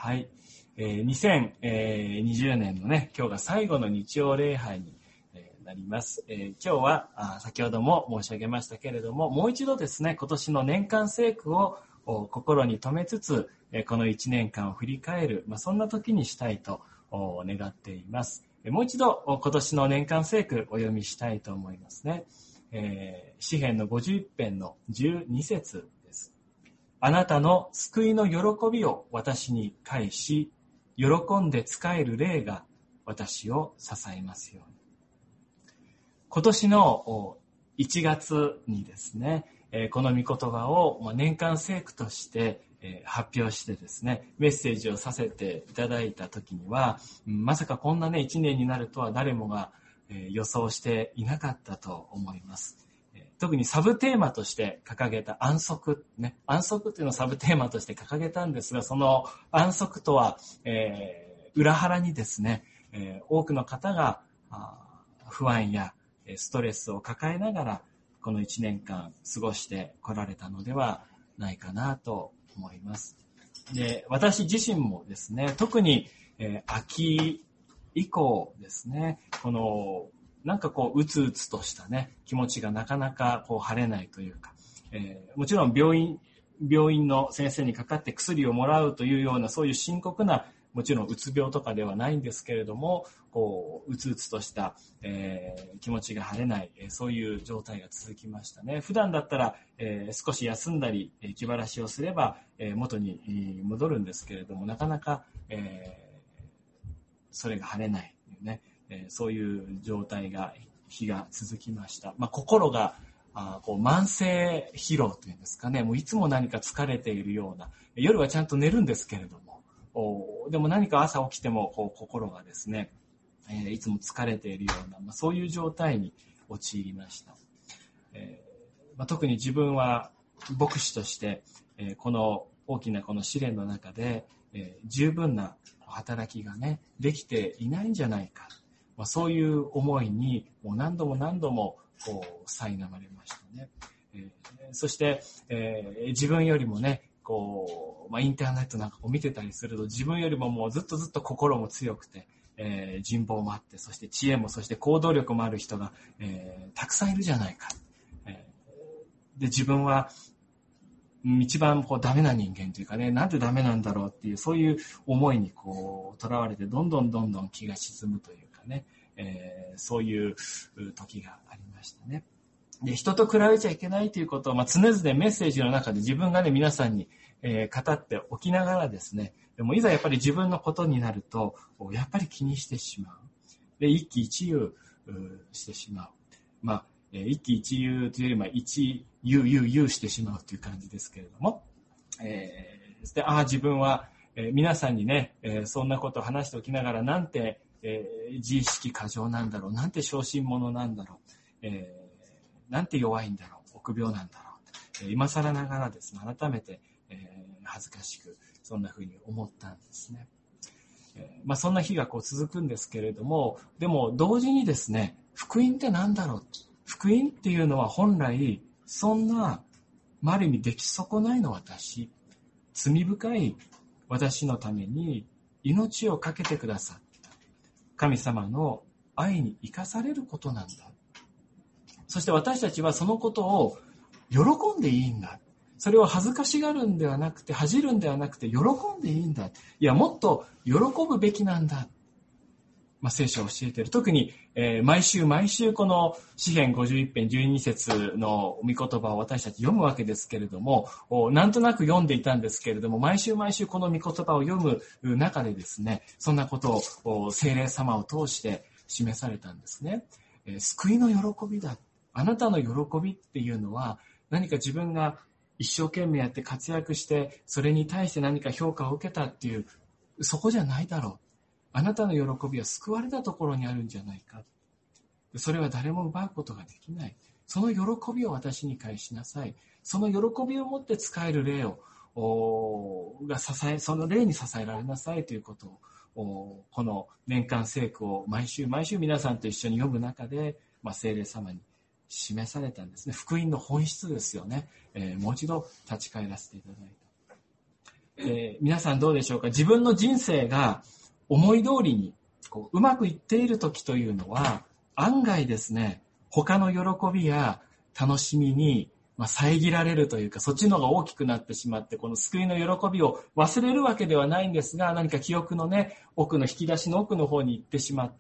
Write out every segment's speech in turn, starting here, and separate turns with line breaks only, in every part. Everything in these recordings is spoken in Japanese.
はい。2020年のね、今日が最後の日曜礼拝になります。今日は先ほども申し上げましたけれども、もう一度ですね、今年の年間聖句を心に留めつつ、この1年間を振り返る、そんな時にしたいと願っています。もう一度今年の年間聖句お読みしたいと思いますね。詩編の51編の12節です。あなたの救いの喜びを私に返し、喜んで仕える霊が私を支えますように。今年の1月にですね、この御言葉を年間聖句として発表してですね、メッセージをさせていただいた時には、まさかこんなね、1年になるとは誰もが予想していなかったと思います。特にサブテーマとして掲げた安息、ね、安息というのをサブテーマとして掲げたんですが、その安息とは、裏腹にですね、多くの方が不安やストレスを抱えながらこの1年間過ごしてこられたのではないかなと思います。で、私自身もですね、特に、秋以降ですね、このなんかうつうつとしたね、気持ちがなかなか晴れないというか、もちろん病院の先生にかかって薬をもらうというような、そういう深刻な、もちろんうつ病とかではないんですけれども、うつうつとした、気持ちが晴れない、そういう状態が続きましたね。普段だったら、少し休んだり、気晴らしをすれば、元に戻るんですけれども、なかなか、それが晴れないというね、そういう状態が日が続きました。心が慢性疲労というんですかね、もういつも何か疲れているような、夜はちゃんと寝るんですけれども、でも何か朝起きても心がですね、いつも疲れているような、そういう状態に陥りました。特に自分は牧師として、この大きなこの試練の中で、十分な働きがねできていないんじゃないか、そういう思いにもう何度も苛まれましたね。そして、自分よりもねインターネットなんかを見てたりすると、自分よりももうずっと心も強くて、人望もあって、そして知恵も、そして行動力もある人が、たくさんいるじゃないか。で、自分は一番ダメな人間というかね、なんでダメなんだろうっていう、そういう思いにとらわれて、どんどん気が沈むというかね、そういう時がありましたね。で、人と比べちゃいけないということを、常々メッセージの中で自分がね、皆さんに、語っておきながらですね、でもいざやっぱり自分のことになると、やっぱり気にしてしまう。で、一喜一憂してしまう。一喜一憂というより一憂してしまうという感じですけれども、で、自分は、皆さんにね、そんなことを話しておきながら、なんて、自意識過剰なんだろう、なんて小心者なんだろう、なんて弱いんだろう、臆病なんだろう、今更ながらですね、改めて、恥ずかしくそんなふうに思ったんですね。そんな日が続くんですけれども、でも同時にですね、福音って何だろう、福音っていうのは本来そんなある意味出来損ないの私、罪深い私のために命を懸けてくださった神様の愛に生かされることなんだ。そして私たちはそのことを喜んでいいんだ。それを恥ずかしがるんではなくて、恥じるんではなくて、喜んでいいんだ。いや、もっと喜ぶべきなんだ。聖書を教えている。特に、毎週この詩編51編12節の御言葉を私たち読むわけですけれども、なんとなく読んでいたんですけれども、毎週この御言葉を読む中でですね、そんなことを聖霊様を通して示されたんですね。救いの喜びだ。あなたの喜びっていうのは、何か自分が一生懸命やって活躍して、それに対して何か評価を受けたっていう、そこじゃないだろう。あなたの喜びは救われたところにあるんじゃないか。それは誰も奪うことができない。その喜びを私に返しなさい。その喜びを持って使える霊その霊に支えられなさいということを、この年間聖句を毎週皆さんと一緒に読む中で、聖霊様に示されたんですね。福音の本質ですよね。もう一度立ち返らせていただいた。 皆さんどうでしょうか。自分の人生が思い通りにうまくいっている時というのは、案外ですね、他の喜びや楽しみに遮られるというか、そっちの方が大きくなってしまって、この救いの喜びを忘れるわけではないんですが、何か記憶のね、奥の引き出しの奥の方に行ってしまって、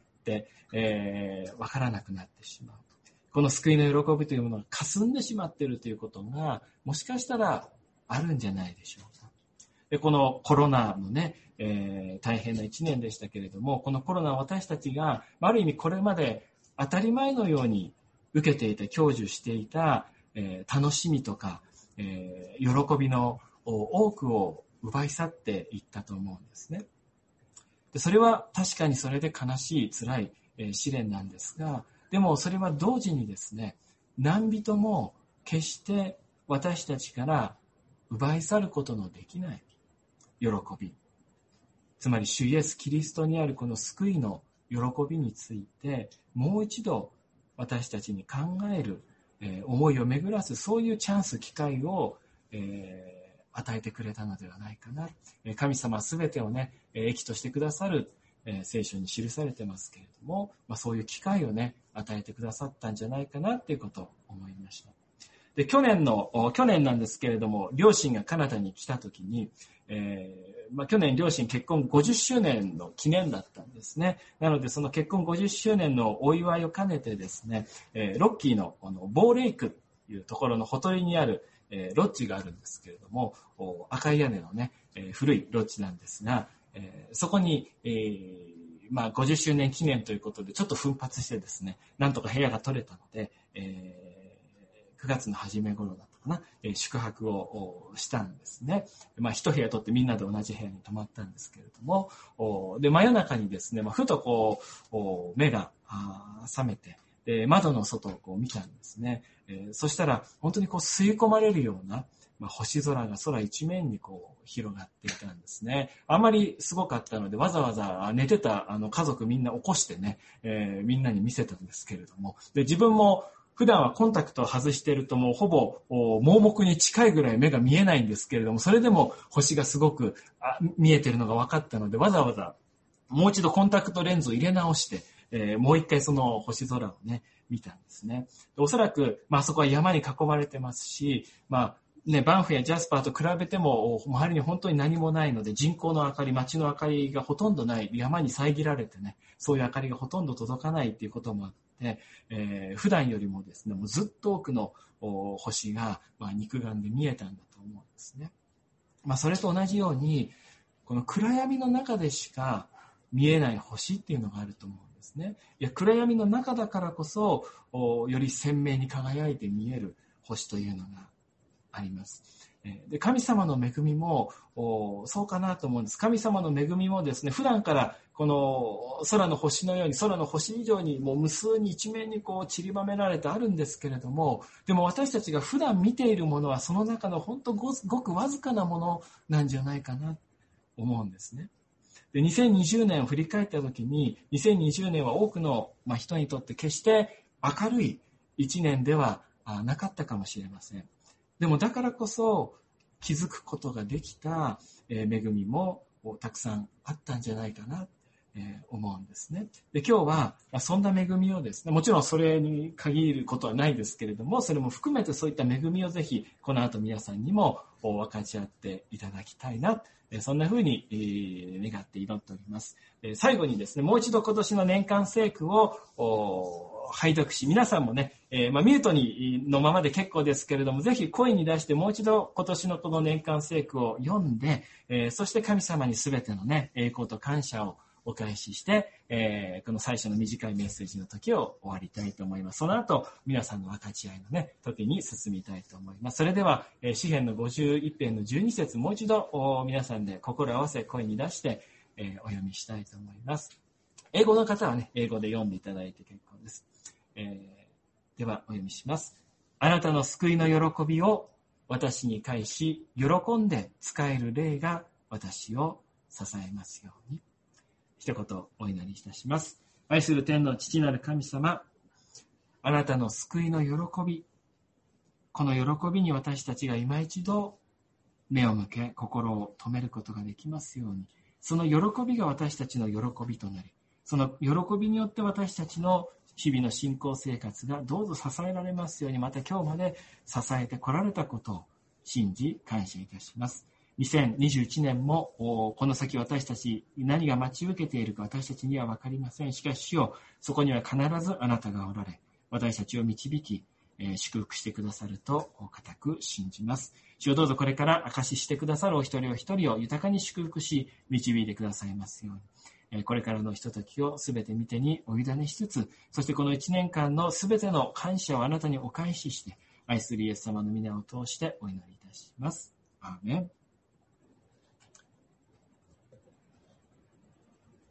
わからなくなってしまう。この救いの喜びというものが霞んでしまっているということが、もしかしたらあるんじゃないでしょうか。で、このコロナのね、大変な一年でしたけれども、このコロナは私たちが、ある意味これまで当たり前のように受けていた、享受していた、楽しみとか、喜びの多くを奪い去っていったと思うんですね。で、それは確かにそれで悲しい、辛い、試練なんですが、でもそれは同時にですね、何人も決して私たちから奪い去ることのできない喜び。つまり主イエスキリストにあるこの救いの喜びについて、もう一度私たちに考える、思いを巡らす、そういうチャンス、機会を、与えてくれたのではないかな。神様は全てをね、益としてくださる、聖書に記されてますけれども、そういう機会をね、与えてくださったんじゃないかなっていうことを思いました。で、去年なんですけれども、両親がカナダに来た時に、去年両親結婚50周年の記念だったんですね。なのでその結婚50周年のお祝いを兼ねてですね、ロッキーのボーレイクというところのほとりにある、ロッジがあるんですけれども、赤い屋根のね、古いロッジなんですが、そこに、50周年記念ということでちょっと奮発してですね、なんとか部屋が取れたので、9月の初め頃だったかな、宿泊をしたんですね。一部屋取ってみんなで同じ部屋に泊まったんですけれども、で、真夜中にですね、ふと目が覚めて、で、窓の外を見たんですね。そしたら、本当に吸い込まれるような、星空が空一面に広がっていたんですね。あんまりすごかったので、わざわざ寝てた家族みんな起こしてね、みんなに見せたんですけれども、で、自分も普段はコンタクトを外しているともうほぼ盲目に近いぐらい目が見えないんですけれども、それでも星がすごく見えているのが分かったので、わざわざもう一度コンタクトレンズを入れ直して、もう一回その星空をね、見たんですね。おそらく、あそこは山に囲まれてますし、バンフやジャスパーと比べても周りに本当に何もないので、人工の明かり、街の明かりがほとんどない、山に遮られてね、そういう明かりがほとんど届かないっていうこともあって、普段よりもですね、もうずっと多くの星が、肉眼で見えたんだと思うんですね。それと同じように、この暗闇の中でしか見えない星っていうのがあると思うんですね。いや、暗闇の中だからこそ、より鮮明に輝いて見える星というのがあります。で、神様の恵みもそうかなと思うんです。神様の恵みもですね、普段からこの空の星のように、空の星以上にもう無数に一面に散りばめられてあるんですけれども、でも私たちが普段見ているものはその中の本当ごくわずかなものなんじゃないかなと思うんですね。で、2020年を振り返った時に、2020年は多くの人にとって決して明るい一年ではなかったかもしれません。でもだからこそ気づくことができた恵みもたくさんあったんじゃないかなと思うんですね。で、今日はそんな恵みをですね、もちろんそれに限ることはないですけれども、それも含めてそういった恵みをぜひこの後皆さんにも分かち合っていただきたいな、そんな風に願って祈っております。最後にですね、もう一度今年の年間聖句を拝読し、皆さんもね、ミュートのままで結構ですけれども、ぜひ声に出してもう一度今年のこの年間聖句を読んで、そして神様に全てのね、栄光と感謝をお返しして、この最初の短いメッセージの時を終わりたいと思います。その後、皆さんの分かち合いのね、時に進みたいと思います。それでは、詩編の51編の12節、もう一度皆さんで心合わせ声に出して、お読みしたいと思います。英語の方はね、英語で読んでいただいて結構です。では、お読みします。あなたの救いの喜びを私に返し、喜んで使える霊が私を支えますように。一言お祈りいたします。愛する天の父なる神様、あなたの救いの喜び、この喜びに私たちが今一度目を向け、心を止めることができますように、その喜びが私たちの喜びとなり、その喜びによって私たちの日々の信仰生活がどうぞ支えられますように、また今日まで支えてこられたことを信じ感謝いたします。2021年もこの先私たち何が待ち受けているか私たちには分かりません。しかし主よ、そこには必ずあなたがおられ、私たちを導き、祝福してくださると固く信じます。主よ、どうぞこれから証ししてくださるお一人お一人を豊かに祝福し導いてくださいますように、これからのひとときをすべて見てにお委ねしつつ、そしてこの1年間のすべての感謝をあなたにお返しして、愛するイエス様の皆を通してお祈りいたします。アーメン。